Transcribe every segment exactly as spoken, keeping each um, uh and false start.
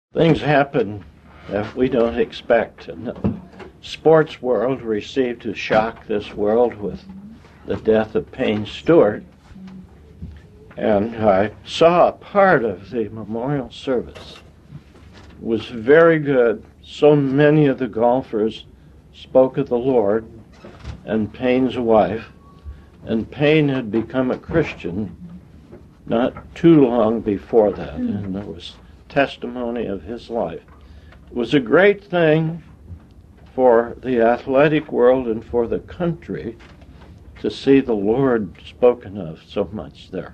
Things happen that we don't expect. And the sports world received a shock this world with the death of Payne Stewart. And I saw a part of the memorial service. It was very good. So many of the golfers spoke of the Lord and Payne's wife. And Payne had become a Christian not too long before that. And there was testimony of his life. It was a great thing for the athletic world and for the country to see the Lord spoken of so much there.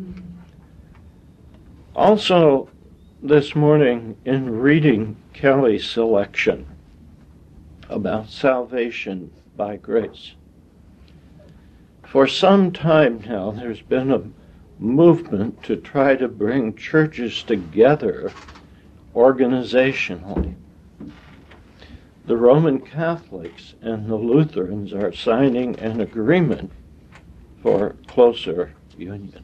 Also, this morning in reading Kelly's selection about salvation by grace, for some time now there's been a movement to try to bring churches together organizationally. The Roman Catholics and the Lutherans are signing an agreement for closer union.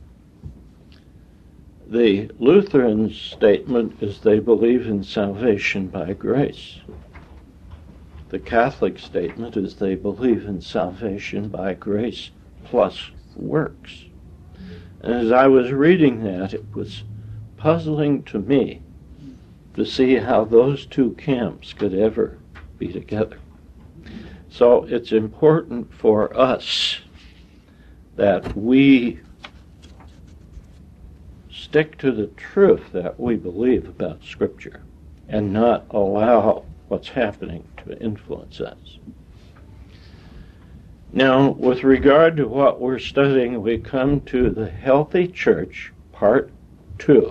The Lutheran statement is they believe in salvation by grace. The Catholic statement is they believe in salvation by grace plus works. And as I was reading that, it was puzzling to me to see how those two camps could ever be together. So it's important for us that we stick to the truth that we believe about Scripture and not allow what's happening to influence us. Now, with regard to what we're studying, we come to the Healthy Church, Part two.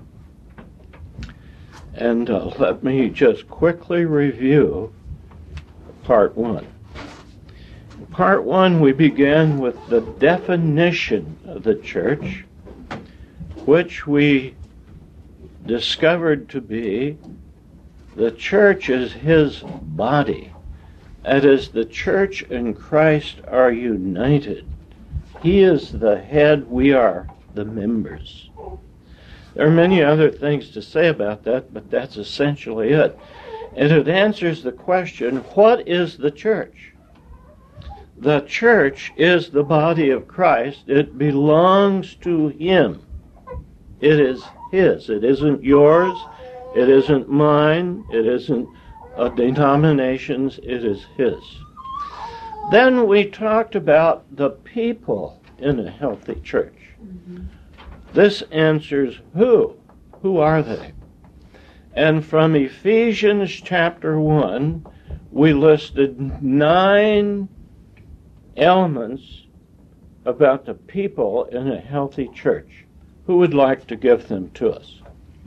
And uh, let me just quickly review Part one. In Part one, we began with the definition of the church, which we discovered to be the church is his body. That is, the church and Christ are united. He is the head, we are the members. There are many other things to say about that, but that's essentially it. And it answers the question, what is the church? The church is the body of Christ. It belongs to him. It is his. It isn't yours. It isn't mine. It isn't a denomination's. It is his. Then we talked about the people in a healthy church. Mm-hmm. This answers who? Who are they? And from Ephesians chapter one, we listed nine elements about the people in a healthy church. Who would like to give them to us?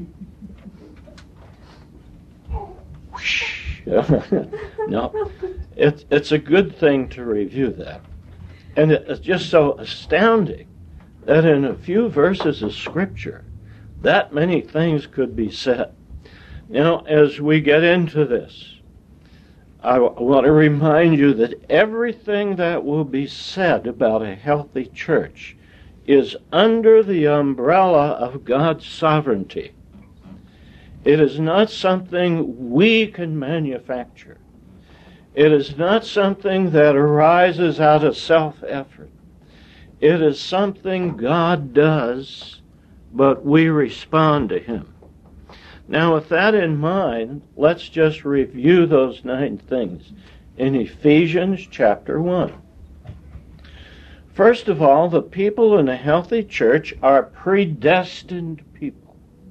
No, it's, it's a good thing to review that. And it's just so astounding that in a few verses of Scripture, that many things could be said. Now, as we get into this, I w- want to remind you that everything that will be said about a healthy church is under the umbrella of God's sovereignty. It is not something we can manufacture. It is not something that arises out of self-effort. It is something God does, but we respond to him. Now, with that in mind, let's just review those nine things in Ephesians chapter one. First of all, the people in a healthy church are predestined people.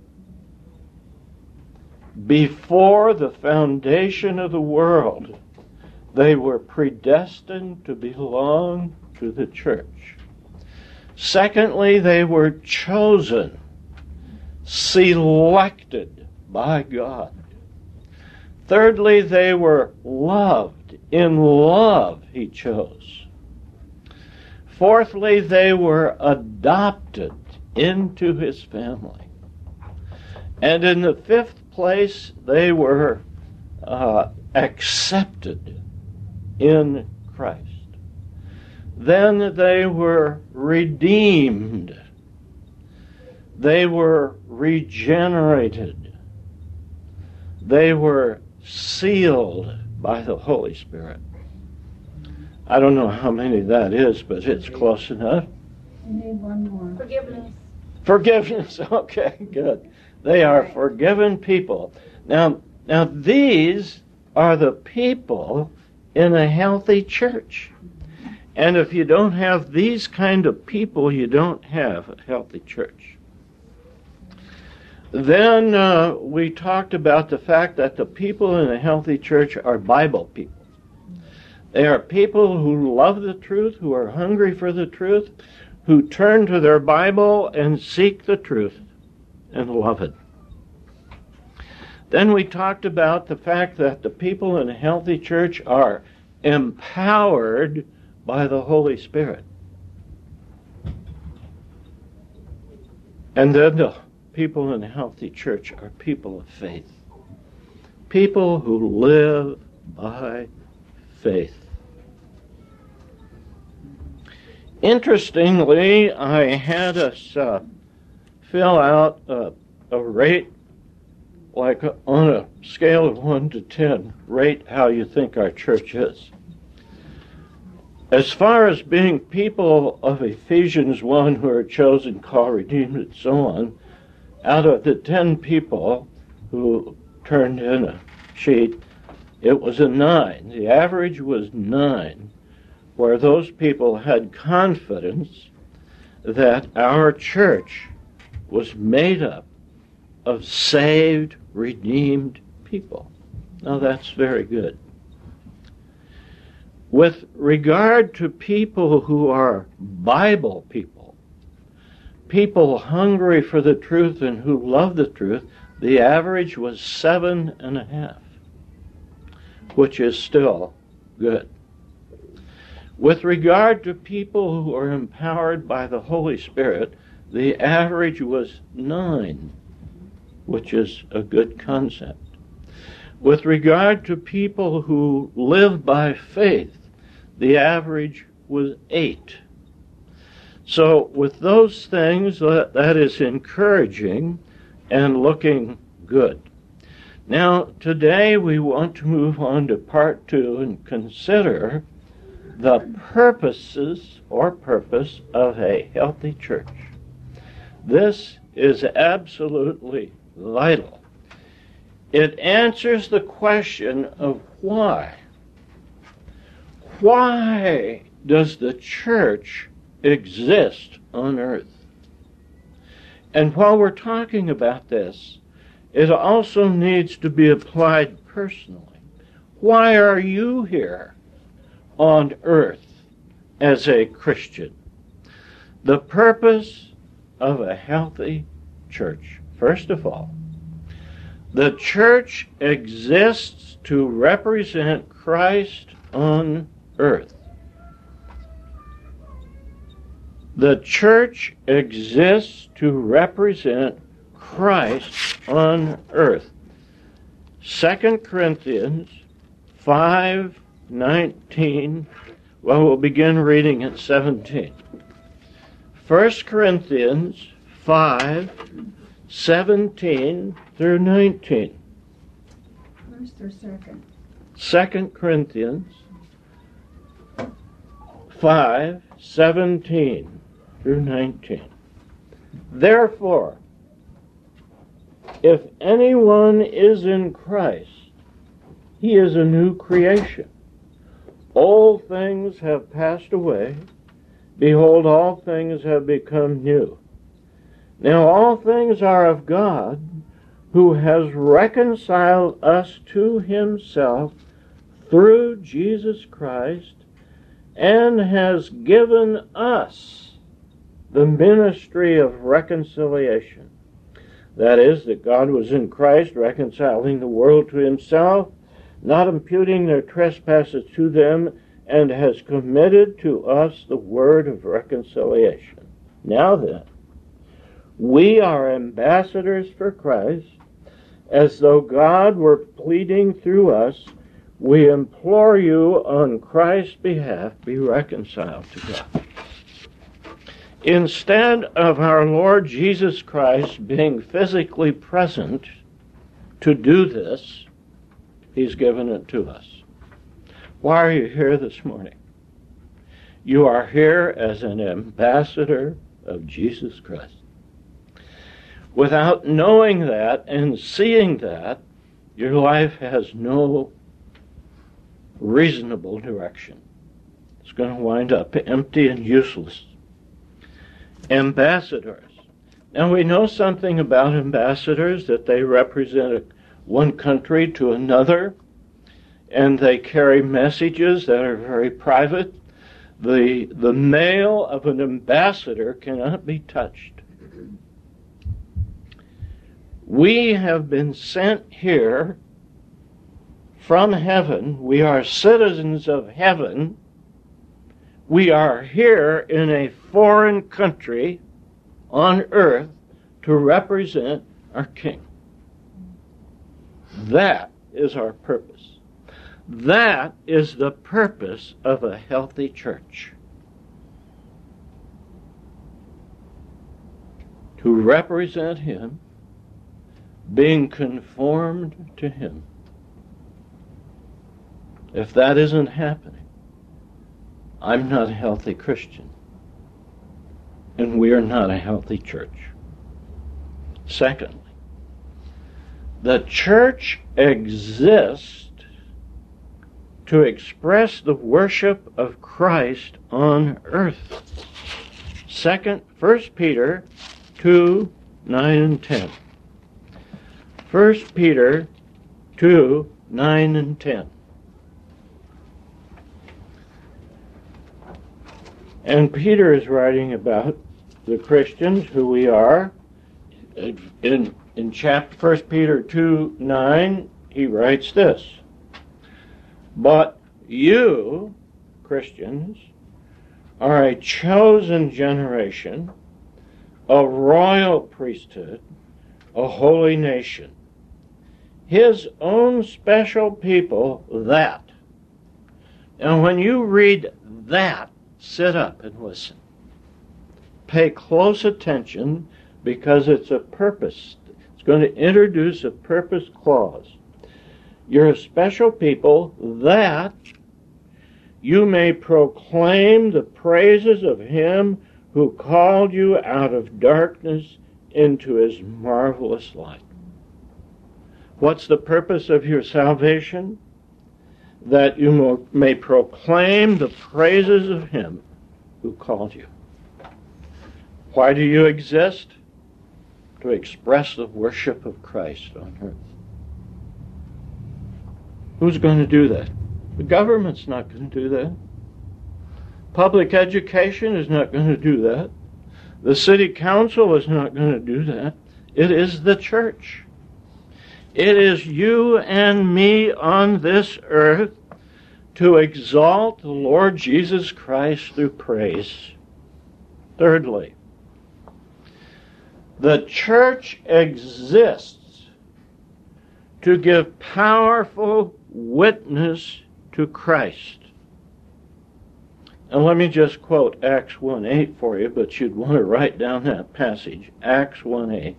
Before the foundation of the world, they were predestined to belong to the church. Secondly, they were chosen, selected by God. Thirdly, they were loved. In love, he chose. Fourthly, they were adopted into his family. And in the fifth place, they were uh, accepted in Christ. Then they were redeemed. They were regenerated. They were sealed by the Holy Spirit. I don't know how many that is, but it's close enough. We need one more. Forgiveness. Forgiveness. Okay, good. They are forgiven people. Now, now these are the people in a healthy church. And if you don't have these kind of people, you don't have a healthy church. Then uh, we talked about the fact that the people in a healthy church are Bible people. They are people who love the truth, who are hungry for the truth, who turn to their Bible and seek the truth and love it. Then we talked about the fact that the people in a healthy church are empowered by the Holy Spirit. And then the people in a healthy church are people of faith. People who live by faith. Interestingly, I had us uh, fill out uh, a rate, like uh, on a scale of one to ten, rate how you think our church is. As far as being people of Ephesians one who are chosen, called, redeemed, and so on, out of the ten people who turned in a sheet, it was a nine. The average was nine, where those people had confidence that our church was made up of saved, redeemed people. Now that's very good. With regard to people who are Bible people, people hungry for the truth and who love the truth, the average was seven and a half, which is still good. With regard to people who are empowered by the Holy Spirit, the average was nine, which is a good concept. With regard to people who live by faith, the average was eight. So with those things, that, that is encouraging and looking good. Now, today we want to move on to part two and consider the purposes or purpose of a healthy church. This is absolutely vital. It answers the question of why. Why does the church exist on earth? And while we're talking about this, it also needs to be applied personally. Why are you here on earth as a Christian? The purpose of a healthy church. First of all, the church exists to represent Christ on earth. The church exists to represent Christ on earth. Second Corinthians five nineteen, well, we'll begin reading at seventeen. First Corinthians five seventeen through nineteen. First or second? Second Corinthians five seventeen through nineteen. Therefore, if anyone is in Christ, he is a new creation. All things have passed away. Behold, all things have become new. Now all things are of God, who has reconciled us to himself through Jesus Christ, and has given us the ministry of reconciliation. That is, that God was in Christ reconciling the world to himself, not imputing their trespasses to them, and has committed to us the word of reconciliation. Now then, we are ambassadors for Christ, as though God were pleading through us. We implore you on Christ's behalf, be reconciled to God. Instead of our Lord Jesus Christ being physically present to do this, he's given it to us. Why are you here this morning? You are here as an ambassador of Jesus Christ. Without knowing that and seeing that, your life has no reasonable direction. It's going to wind up empty and useless. Ambassadors. Now we know something about ambassadors, that they represent one country to another, and they carry messages that are very private. The, the mail of an ambassador cannot be touched. We have been sent here from heaven. We are citizens of heaven. We are here in a foreign country on earth to represent our King. That is our purpose. That is the purpose of a healthy church. To represent him, being conformed to him. If that isn't happening, I'm not a healthy Christian. And we are not a healthy church. Secondly, the church exists to express the worship of Christ on earth. Second, First Peter two, nine and ten. First Peter two, nine and ten. And Peter is writing about the Christians, who we are. In, in chapter First Peter two, nine, he writes this. But you, Christians, are a chosen generation, a royal priesthood, a holy nation, his own special people, that. And when you read that, sit up and listen. Pay close attention, because it's a purpose. It's going to introduce a purpose clause. You're a special people, that you may proclaim the praises of him who called you out of darkness into his marvelous light. What's the purpose of your salvation? That you may proclaim the praises of him who called you. Why do you exist? To express the worship of Christ on earth. Who's going to do that? The government's not going to do that. Public education is not going to do that. The city council is not going to do that. It is the church. It is you and me on this earth to exalt the Lord Jesus Christ through praise. Thirdly, the church exists to give powerful witness to Christ. And let me just quote Acts one eight for you, but you'd want to write down that passage. Acts one eight.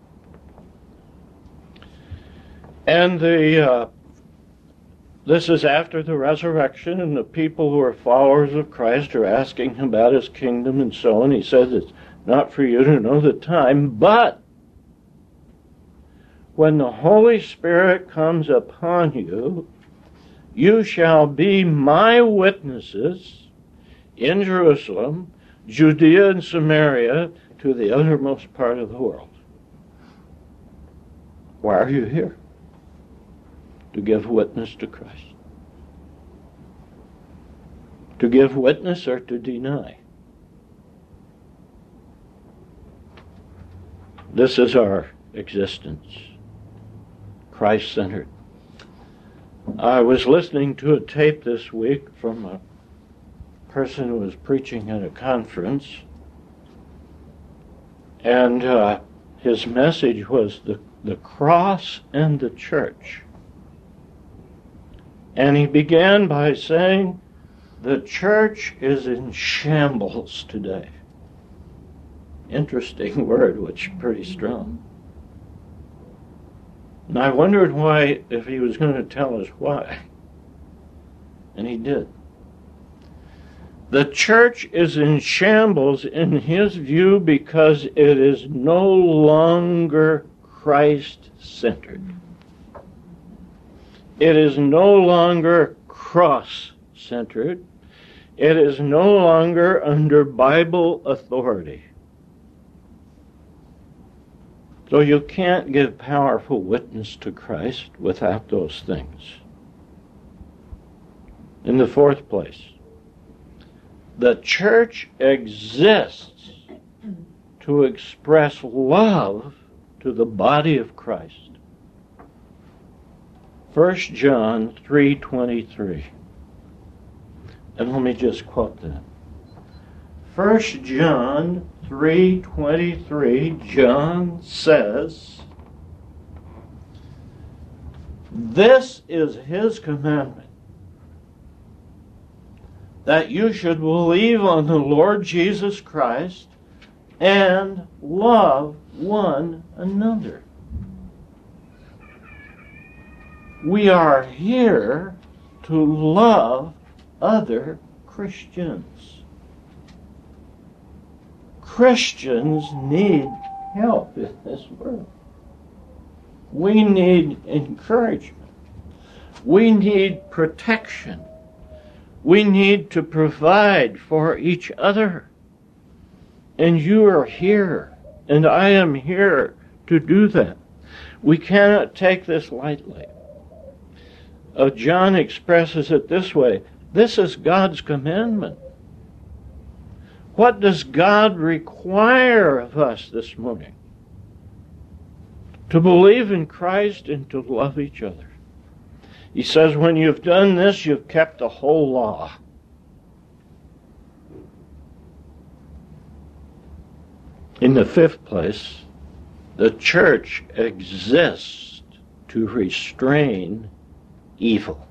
And the uh, this is after the resurrection, and the people who are followers of Christ are asking him about his kingdom and so on. He says it's not for you to know the time, but when the Holy Spirit comes upon you, you shall be my witnesses in Jerusalem, Judea and Samaria, to the uttermost part of the world. Why are you here? To give witness to Christ. To give witness or to deny. This is our existence. Christ-centered. I was listening to a tape this week from a person who was preaching at a conference, and uh, his message was the, the cross and the church. And he began by saying, the church is in shambles today. Interesting word, which is pretty strong. And I wondered why, if he was going to tell us why. And he did. The church is in shambles in his view because it is no longer Christ-centered. It is no longer cross-centered. It is no longer under Bible authority. So you can't give powerful witness to Christ without those things. In the fourth place, the church exists to express love to the body of Christ. First John three twenty-three. And let me just quote that. First John three twenty-three, John says, "This is his commandment, that you should believe on the Lord Jesus Christ and love one another." We are here to love other Christians. Christians need help in this world. We need encouragement. We need protection. We need to provide for each other. And you are here, and I am here to do that. We cannot take this lightly. Uh, John expresses it this way: this is God's commandment. What does God require of us this morning? To believe in Christ and to love each other. He says, when you've done this, you've kept the whole law. In the fifth place, the church exists to restrain evil.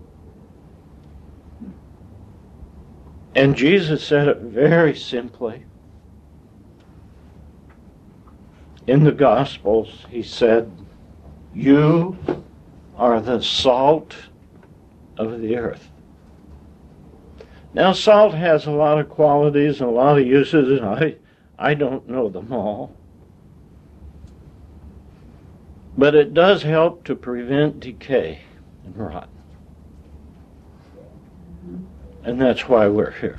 And Jesus said it very simply. In the Gospels, he said, "You are the salt of the earth." Now, salt has a lot of qualities and a lot of uses, and I, I don't know them all. But it does help to prevent decay and rot. And that's why we're here.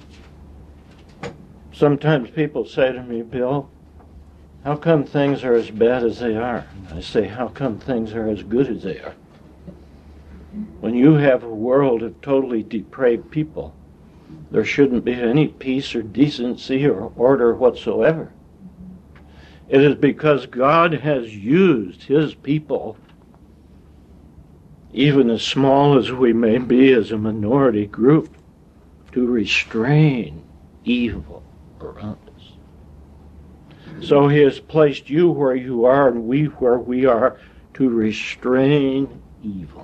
Sometimes people say to me, "Bill, how come things are as bad as they are?" And I say, "How come things are as good as they are?" When you have a world of totally depraved people, there shouldn't be any peace or decency or order whatsoever. It is because God has used his people, even as small as we may be as a minority group, to restrain evil around us. So he has placed you where you are and we where we are to restrain evil.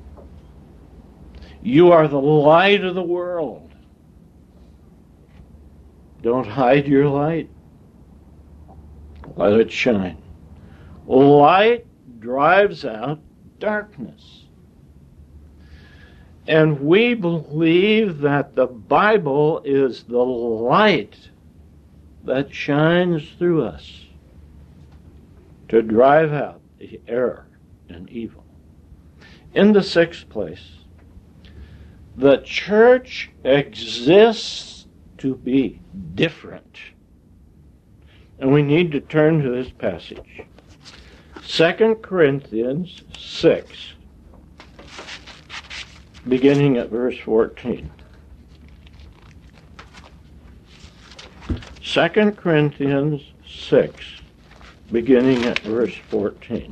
You are the light of the world. Don't hide your light. Let it shine. Light drives out darkness. And we believe that the Bible is the light that shines through us to drive out the error and evil. In the sixth place, the church exists to be different. And we need to turn to this passage. Second Corinthians six, beginning at verse fourteen. Second Corinthians six, beginning at verse fourteen.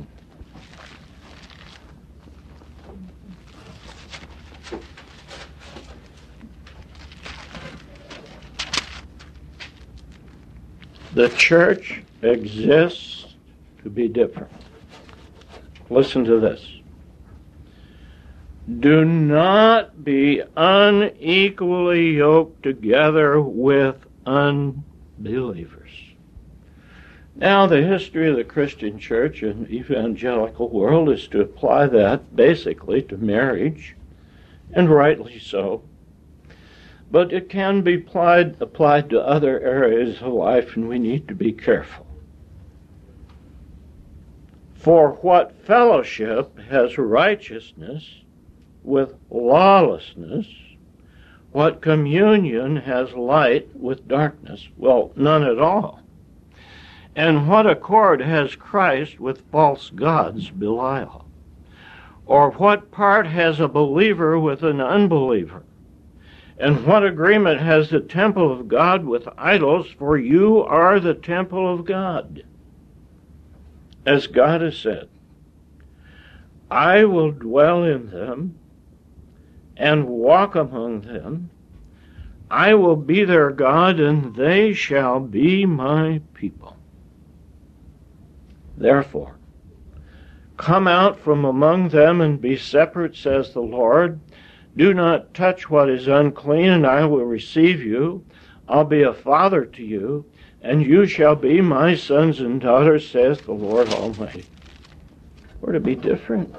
The church exists to be different. Listen to this. Do not be unequally yoked together with unbelievers. Now, the history of the Christian church and evangelical world is to apply that basically to marriage, and rightly so. But it can be applied, applied to other areas of life, and we need to be careful. For what fellowship has righteousness with lawlessness? What communion has light with darkness? Well, none at all. And what accord has Christ with false gods, Belial? Or what part has a believer with an unbeliever? And what agreement has the temple of God with idols? For you are the temple of God. As God has said, I will dwell in them and walk among them. I will be their God, and they shall be my people. Therefore, come out from among them and be separate, says the Lord. Do not touch what is unclean, and I will receive you. I'll be a father to you, and you shall be my sons and daughters, says the Lord Almighty. We're to be different.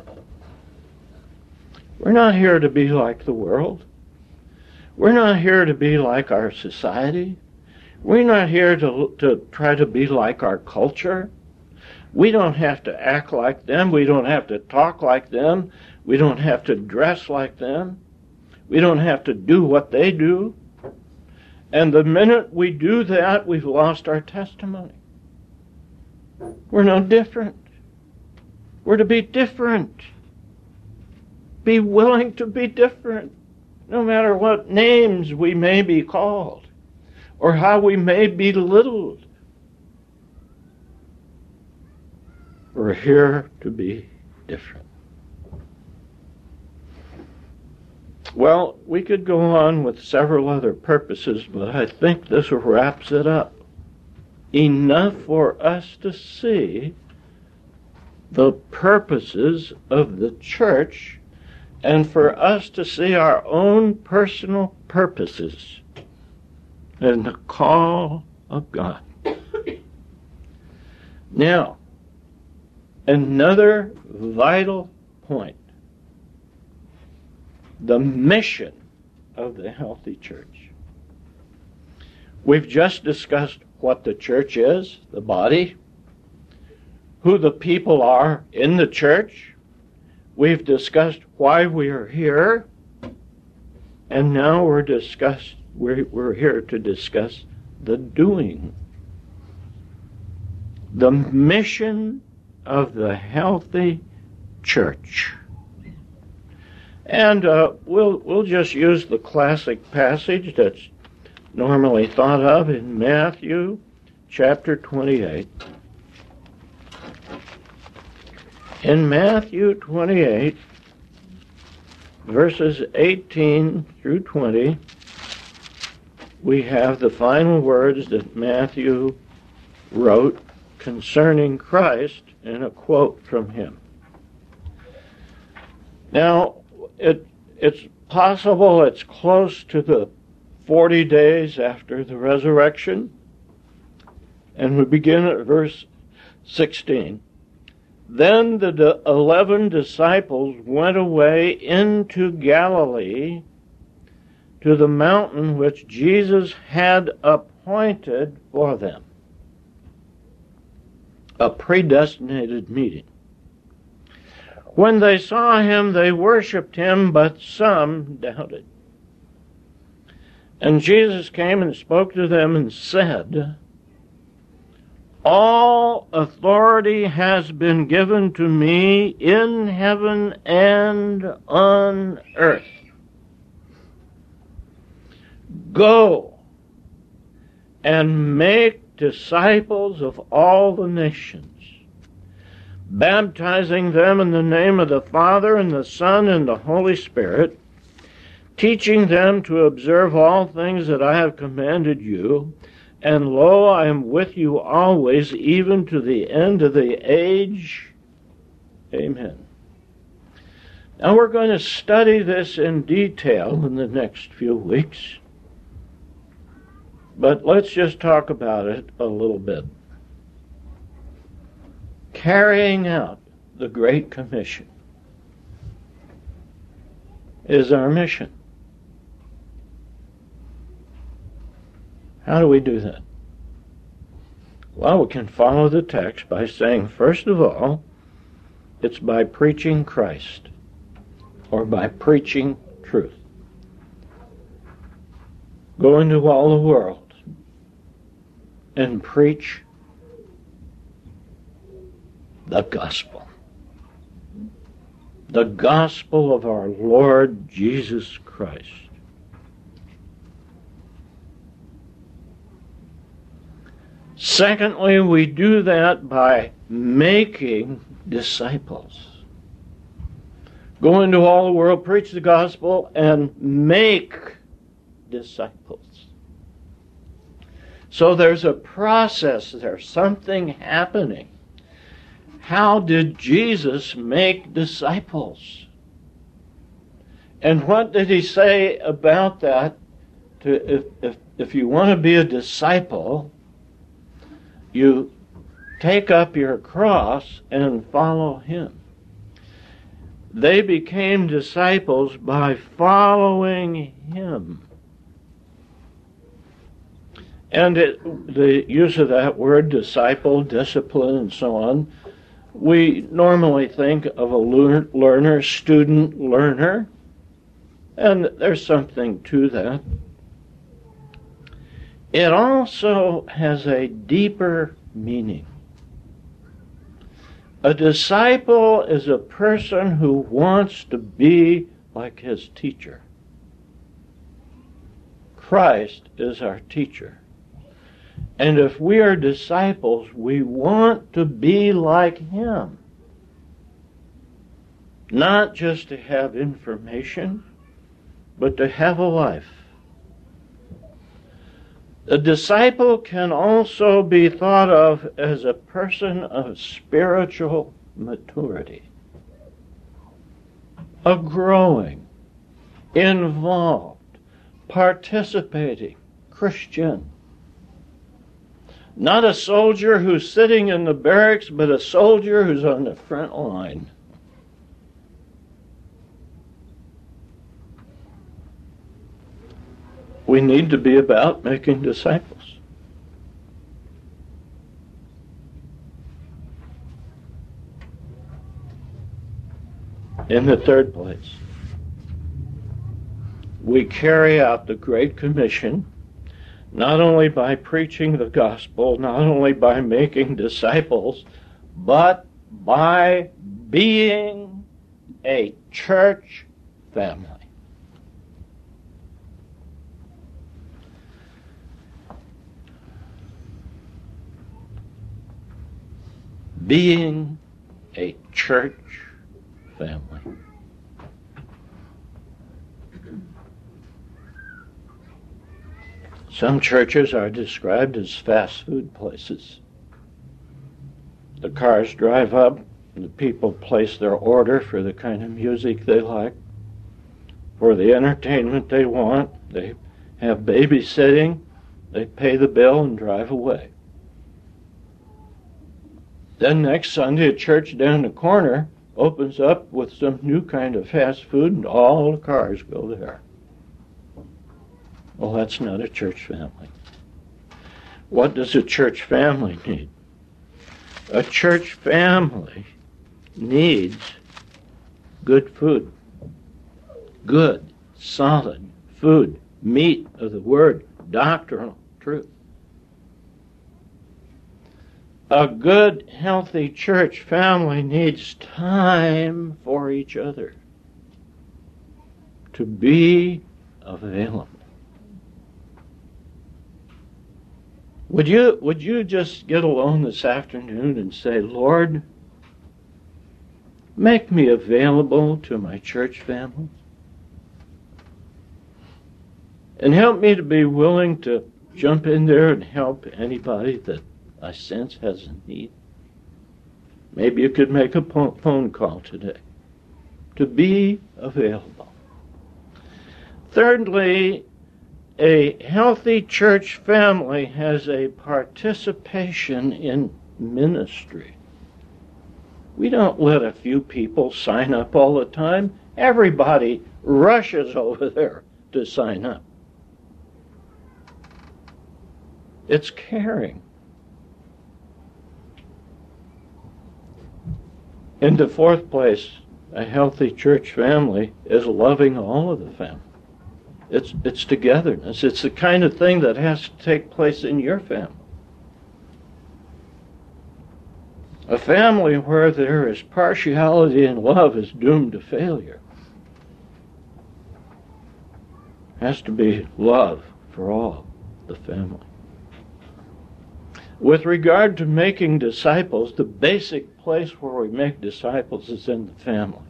We're not here to be like the world. We're not here to be like our society. We're not here to, to try to be like our culture. We don't have to act like them. We don't have to talk like them. We don't have to dress like them. We don't have to do what they do. And the minute we do that, we've lost our testimony. We're no different. We're to be different. Be willing to be different, no matter what names we may be called or how we may be belittled. We're here to be different. Well, we could go on with several other purposes, but I think this wraps it up. Enough for us to see the purposes of the church and for us to see our own personal purposes and the call of God. Now, another vital point. The mission of the healthy church. We've just discussed what the church is, the body, who the people are in the church. We've discussed why we are here, and now we're discuss, we're, we're here to discuss the doing. The mission of the healthy church. And uh, we'll we'll just use the classic passage that's normally thought of in Matthew chapter twenty-eight. In Matthew twenty-eight, verses eighteen through twenty, we have the final words that Matthew wrote concerning Christ in a quote from him. Now, It, it's possible it's close to the forty days after the resurrection. And we begin at verse sixteen. Then the d- eleven disciples went away into Galilee to the mountain which Jesus had appointed for them. A predestinated meeting. When they saw him, they worshipped him, but some doubted. And Jesus came and spoke to them and said, all authority has been given to me in heaven and on earth. Go and make disciples of all the nations, baptizing them in the name of the Father and the Son and the Holy Spirit, teaching them to observe all things that I have commanded you. And lo, I am with you always, even to the end of the age. Amen. Now we're going to study this in detail in the next few weeks. But let's just talk about it a little bit. carrying out the Great Commission is our mission. How do we do that? Well, we can follow the text by saying, first of all, it's by preaching Christ, or by preaching truth. Go into all the world and preach the gospel. The gospel of our Lord Jesus Christ. Secondly, we do that by making disciples. Go into all the world, preach the gospel, and make disciples. So there's a process, there's something happening. How did Jesus make disciples? And what did he say about that? To, if, if, if you want to be a disciple, you take up your cross and follow him. They became disciples by following him. And it, the use of that word, disciple, discipline, and so on, we normally think of a learner, student, learner, and there's something to that. It also has a deeper meaning. A disciple is a person who wants to be like his teacher. Christ is our teacher. And if we are disciples, we want to be like him. Not just to have information, but to have a life. A disciple can also be thought of as a person of spiritual maturity. A growing, involved, participating Christian. Not a soldier who's sitting in the barracks, but a soldier who's on the front line. We need to be about making disciples. In the third place, we carry out the Great Commission not only by preaching the gospel, not only by making disciples, but by being a church family. Being a church family. Some churches are described as fast food places. The cars drive up, and the people place their order for the kind of music they like, for the entertainment they want. They have babysitting, they pay the bill and drive away. Then next Sunday, a church down the corner opens up with some new kind of fast food, and all the cars go there. Well, that's not a church family. What does a church family need? A church family needs good food. Good, solid food, meat of the word, doctrinal truth. A good, healthy church family needs time for each other to be available. Would you, would you just get alone this afternoon and say, Lord, make me available to my church family? And help me to be willing to jump in there and help anybody that I sense has a need. Maybe you could make a phone call today to be available. Thirdly, a healthy church family has a participation in ministry. We don't let a few people sign up all the time. Everybody rushes over there to sign up. It's caring. In the fourth place, a healthy church family is loving all of the family. It's, it's togetherness. It's the kind of thing that has to take place in your family. A family where there is partiality and love is doomed to failure. Has to be love for all the family. With regard to making disciples, the basic place where we make disciples is in the family.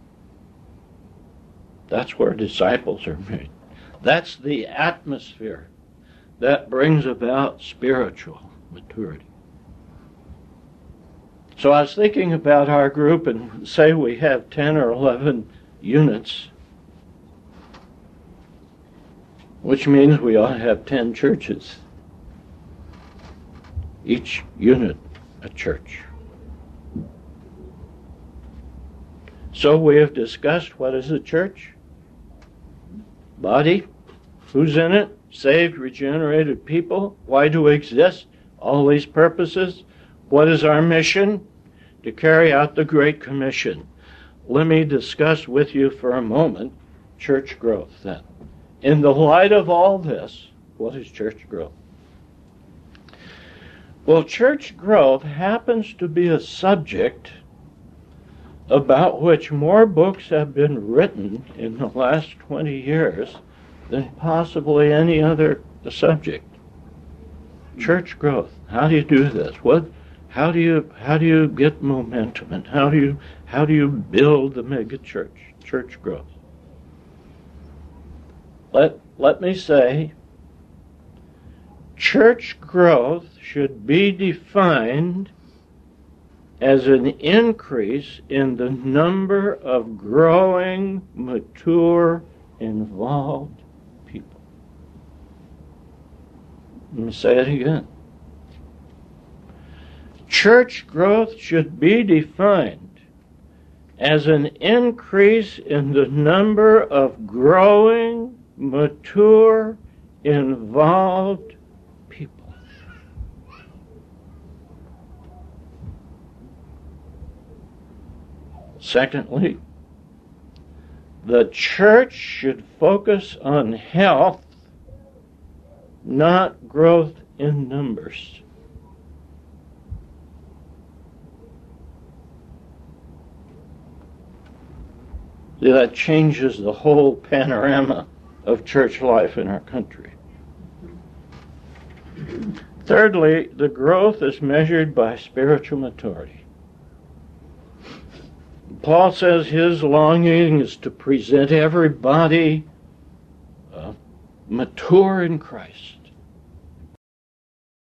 That's where disciples are made. That's the atmosphere that brings about spiritual maturity. So I was thinking about our group, and say we have ten or eleven units, which means we ought to have ten churches. Each unit a church. So we have discussed what is a church? Body. Who's in it? Saved, regenerated people. Why do we exist? All these purposes. What is our mission? To carry out the Great Commission. Let me discuss with you for a moment church growth then. In the light of all this, what is church growth? Well, church growth happens to be a subject about which more books have been written in the last twenty years than possibly any other subject. Church growth. How do you do this? What? How do you how do you get momentum, and how do you how do you build the mega church? Church growth. Let let me say, church growth should be defined as an increase in the number of growing, mature, involved people. Let me say it again. Church growth should be defined as an increase in the number of growing, mature, involved people. Secondly, the church should focus on health, not growth in numbers. That changes the whole panorama of church life in our country. Thirdly, the growth is measured by spiritual maturity. Paul says his longing is to present everybody uh, mature in Christ.